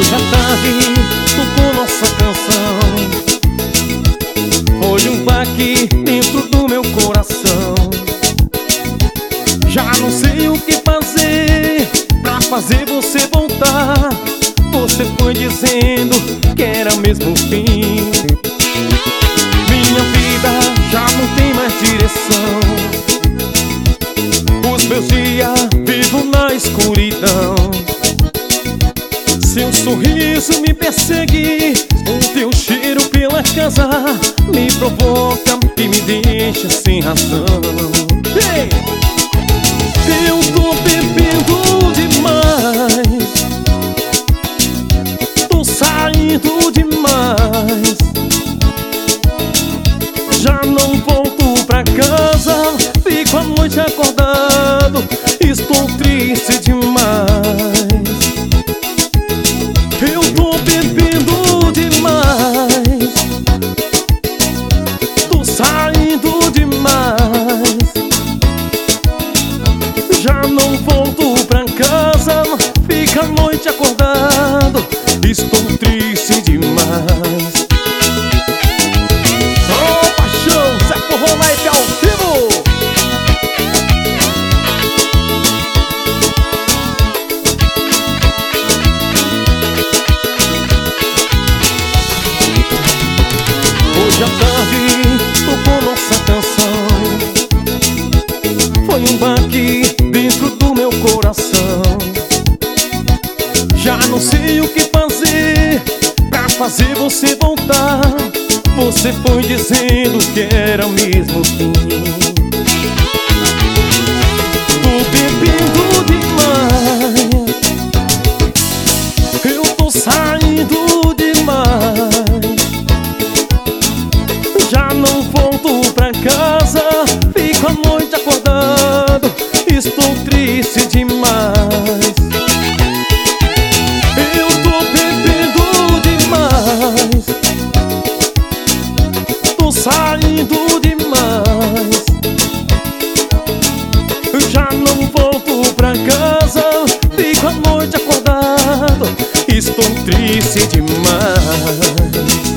Hoje à tarde tocou nossa canção. Foi um baque dentro do meu coração. Já não sei o que fazer pra fazer você voltar. Você foi dizendo que era mesmo o fim. Minha vida já não tem mais direção. Os meus dias vivo na escuridão. Seu sorriso me persegue, o teu cheiro pela casa me provoca e me deixa sem razão. Hey! Eu tô bebendo demais, tô saindo demais. Já não volto pra casa, fico a noite acordado, estou triste demais. Eu tô bebendo demais, tô saindo demais. Já não volto pra casa, fica a noite acordado, estou triste demais. Oh, paixão, Zé Forró Live ao vivo. Hoje à tarde tocou nossa canção. Foi um baque dentro do meu coração. Já não sei o que fazer pra fazer você voltar. Você foi dizendo que era mesmo o fim. Tô bebendo demais, eu tô saindo demais. Já não volto pra casa, fico a noite acordado, estou triste demais. Eu tô bebendo demais, tô saindo demais. Já não volto pra casa, fico a noite acordado, estou triste demais.